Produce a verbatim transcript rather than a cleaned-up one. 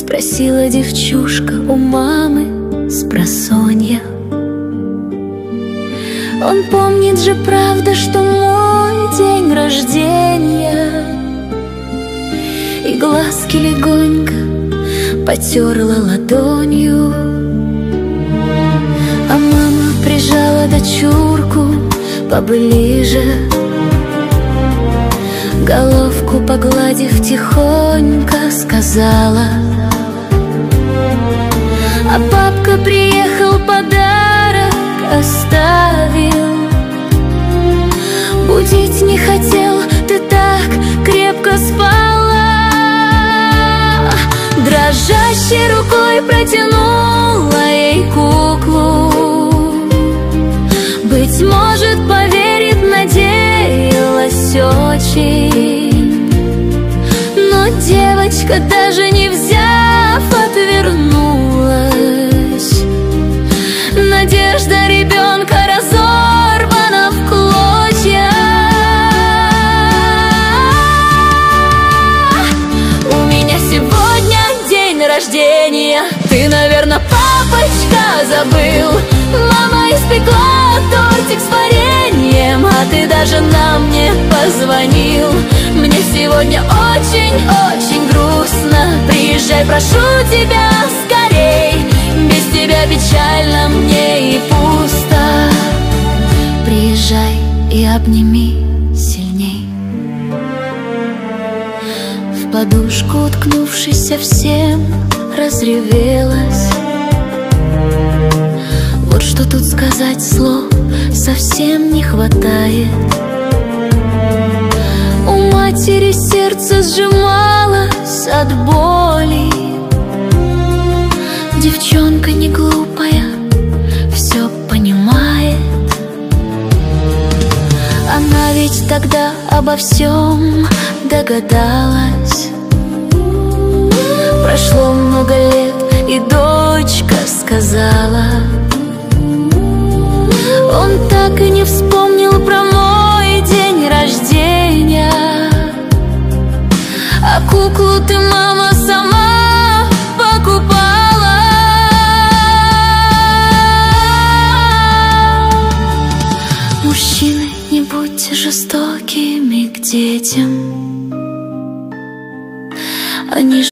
спросила девчушка у мамы спросонья. Он помнит же, правда, что мой день рождения, и глазки легонько потерла ладонью. А мама прижала дочурку поближе, головку погладив тихонько, сказала: а папка приехал, подарок оставил. Будить не хотел, ты так крепко спала. Дрожащей рукой протянула ей куклу. Быть может, поверит, надеялась очень. Но девочка, даже не взяв, отвернулась. Надежда ребенка разорвана в клочья. У меня сегодня день рождения. Ты, наверное, папочка, забыл. Мама испекла тортик с вареньем, а ты даже нам не позвонил. Мне сегодня очень-очень грустно. Приезжай, прошу тебя, скорей. Без тебя печально мне и пусто. Приезжай и обними сильней. В подушку, уткнувшись, совсем разревелась. Вот что тут сказать, слов совсем не хватает. У матери сердце сжималось от боли. Девчонка не глупая, все понимает. Она ведь тогда обо всем догадалась. Прошло много лет, и дочка сказала: он так и не вспомнил про мой день рождения. А куклу ты, мама, сама покупала. Мужчины, не будьте жестокими к детям. Они